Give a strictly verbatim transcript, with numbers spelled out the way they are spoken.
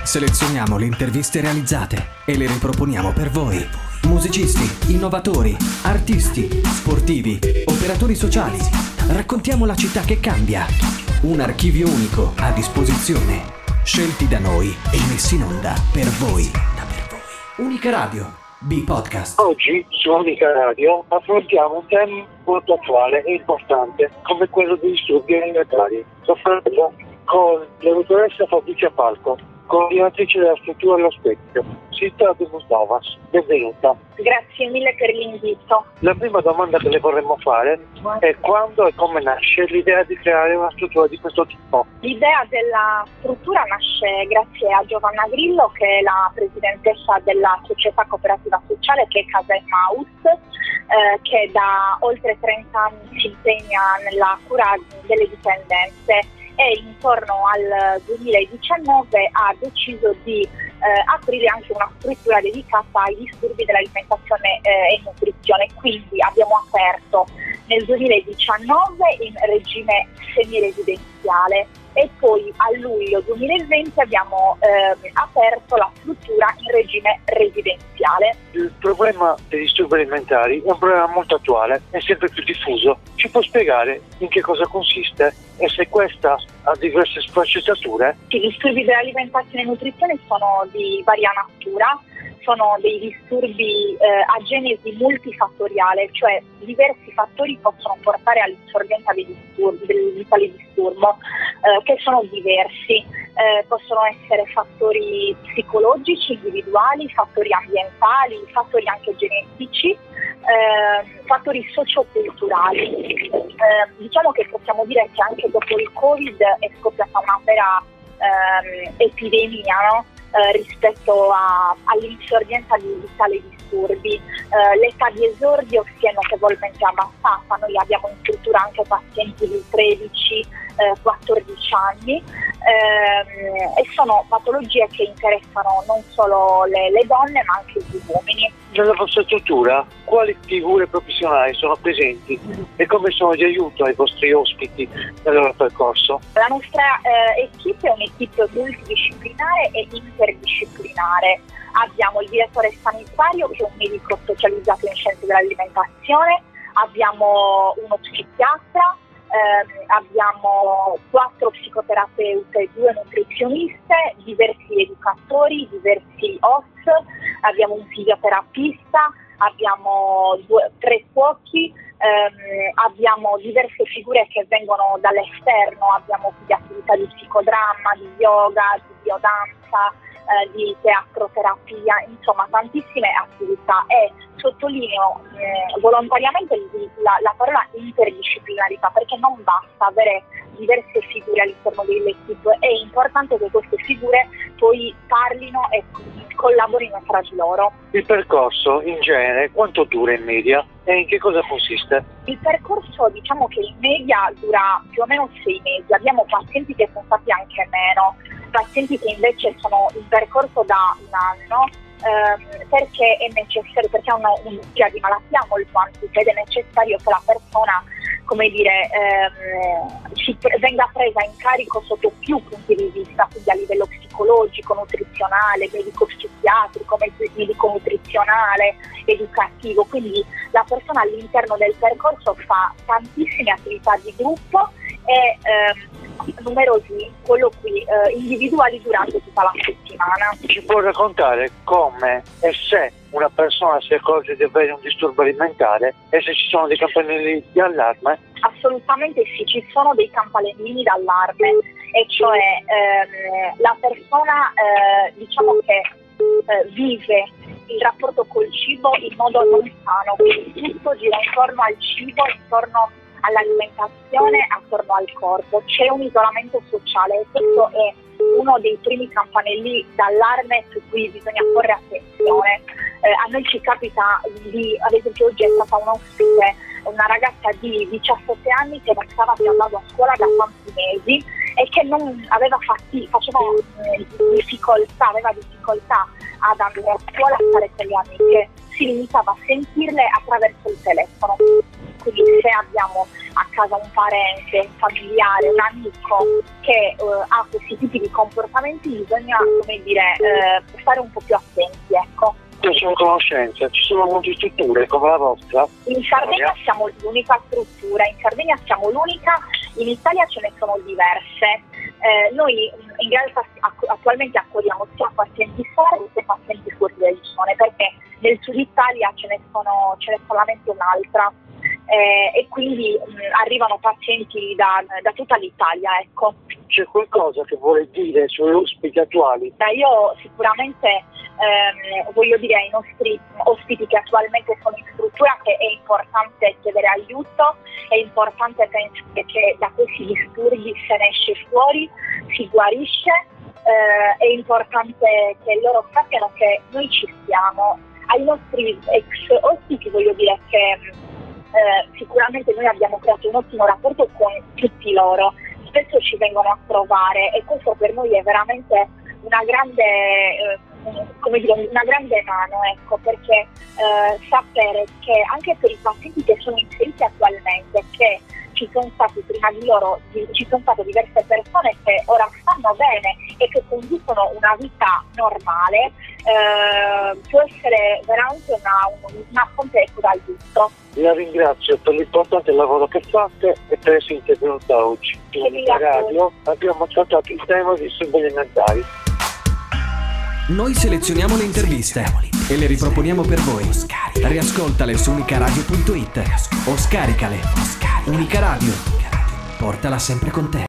Selezioniamo le interviste realizzate e le riproponiamo per voi. Musicisti, innovatori, artisti, sportivi, operatori sociali. Raccontiamo la città che cambia. Un archivio unico a disposizione. Scelti da noi e messi in onda per voi. Unica Radio, B-Podcast. Oggi su Unica Radio affrontiamo un tema molto attuale e importante come quello dei disturbi alimentari. Lo faremo con la dottoressa Fabrizia Falco, coordinatrice della struttura allo specchio. Città di Musnovas, benvenuta. Grazie mille per l'invito. La prima domanda che le vorremmo fare è quando e come nasce l'idea di creare una struttura di questo tipo? L'idea della struttura nasce grazie a Giovanna Grillo, che è la presidentessa della società cooperativa sociale che è Casa Emmaus, eh, che da oltre trenta anni si impegna nella cura delle dipendenze e intorno al duemiladiciannove ha deciso di eh, aprire anche una struttura dedicata ai disturbi dell'alimentazione eh, e nutrizione. Quindi abbiamo aperto nel duemiladiciannove in regime semiresidenziale e poi a luglio duemilaventi abbiamo eh, aperto la struttura in regime residenziale. Il problema dei disturbi alimentari è un problema molto attuale, è sempre più diffuso. Ci può spiegare in che cosa consiste e se questa ha diverse sfaccettature? I disturbi dell'alimentazione e nutrizione sono di varia natura. Sono dei disturbi eh, a genesi multifattoriale, cioè diversi fattori possono portare all'insorgenza dei disturbi, di tale disturbo, eh, che sono diversi. Eh, possono essere fattori psicologici, individuali, fattori ambientali, fattori anche genetici, eh, fattori socioculturali. Eh, diciamo che possiamo dire che anche dopo il Covid è scoppiata una vera eh, epidemia, no? Eh, rispetto a, all'insorgenza di, di tali disturbi. Eh, l'età di esordio si è notevolmente abbassata. Noi abbiamo in struttura anche pazienti di tredici quattordici anni ehm, e sono patologie che interessano non solo le, le donne ma anche gli uomini. Nella vostra struttura quali figure professionali sono presenti e come sono di aiuto ai vostri ospiti nel loro percorso? La nostra eh, equipe è un'equipe multidisciplinare e interdisciplinare. Abbiamo il direttore sanitario che è un medico specializzato in scienze dell'alimentazione, abbiamo uno psichiatra, Eh, abbiamo quattro psicoterapeute, due nutrizioniste, diversi educatori, diversi O S, abbiamo un fisioterapista, abbiamo due, tre cuochi, ehm, abbiamo diverse figure che vengono dall'esterno, abbiamo di attività di psicodramma, di yoga, di biodanza, eh, di teatroterapia, insomma tantissime attività e sottolineo eh, volontariamente la, la parola interdisciplinarità, perché non basta avere diverse figure all'interno dell'equipe, è importante che queste figure poi parlino e collaborino tra di loro. Il percorso in genere quanto dura in media e in che cosa consiste? Il percorso diciamo che in media dura più o meno sei mesi, abbiamo pazienti che sono stati anche meno, pazienti che invece sono in percorso da un anno. Ehm, perché è necessario, perché hanno un'idea di malattia molto antica ed è necessario che la persona, come dire, ehm, ci, venga presa in carico sotto più punti di vista, quindi a livello psicologico, nutrizionale, medico-psichiatrico, medico-nutrizionale, educativo. Quindi la persona all'interno del percorso fa tantissime attività di gruppo e ehm, numerosi colloqui eh, individuali durante tutta la settimana. Ci può raccontare come e se una persona si accorge di avere un disturbo alimentare e se ci sono dei campanelli di allarme? Assolutamente sì, ci sono dei campanellini d'allarme, e cioè ehm, la persona eh, diciamo che eh, vive il rapporto col cibo in modo non sano, quindi tutto gira intorno al cibo, intorno all'alimentazione, attorno al corpo. C'è un isolamento sociale e questo è uno dei primi campanelli d'allarme su cui bisogna porre attenzione. Eh, a noi ci capita di, ad esempio oggi è stata un'ospite, una ragazza di diciassette anni che non stava più andando a scuola da tanti mesi e che non aveva fatti, faceva eh, difficoltà, aveva difficoltà ad andare a scuola, a stare con le amiche, si limitava a sentirle attraverso il telefono. Quindi se abbiamo a casa un parente, un familiare, un amico che uh, ha questi tipi di comportamenti, bisogna, come dire, uh, stare un po' più attenti, ecco. Io sono conoscenza, ci sono molte strutture come la vostra? In Sardegna siamo l'unica struttura, in Sardegna siamo l'unica, in Italia ce ne sono diverse. Eh, noi in realtà attualmente accogliamo sia pazienti sordi che pazienti fuori del zone, perché nel sud Italia ce ne sono ce n'è solamente un'altra, eh, e quindi mh, arrivano pazienti da, da tutta l'Italia, ecco. C'è qualcosa che vuole dire sui ospiti attuali? Eh, io sicuramente ehm, voglio dire ai nostri ospiti che attualmente sono in struttura che è importante chiedere aiuto, è importante pensare che da questi disturbi se ne esce fuori, si guarisce, eh, è importante che loro sappiano che noi ci siamo. Ai nostri ex ospiti voglio dire che eh, sicuramente noi abbiamo creato un ottimo rapporto con tutti loro, spesso ci vengono a trovare e questo per noi è veramente una grande, eh, come dire, una grande mano, ecco, perché eh, sapere che anche per i pazienti che sono inseriti attualmente, che ci sono stati prima di loro, ci sono state diverse persone che ora stanno bene e che conducono una vita normale, eh, può essere veramente una, una fonte d'aiuto. La ringrazio per l'importante lavoro che fate e per essere intervenuta oggi. In radio abbiamo trattato il tema dei disturbi alimentari. Noi selezioniamo le interviste e le riproponiamo per voi. Riascoltale su unicaradio punto it o scaricale. Unica Radio, portala sempre con te.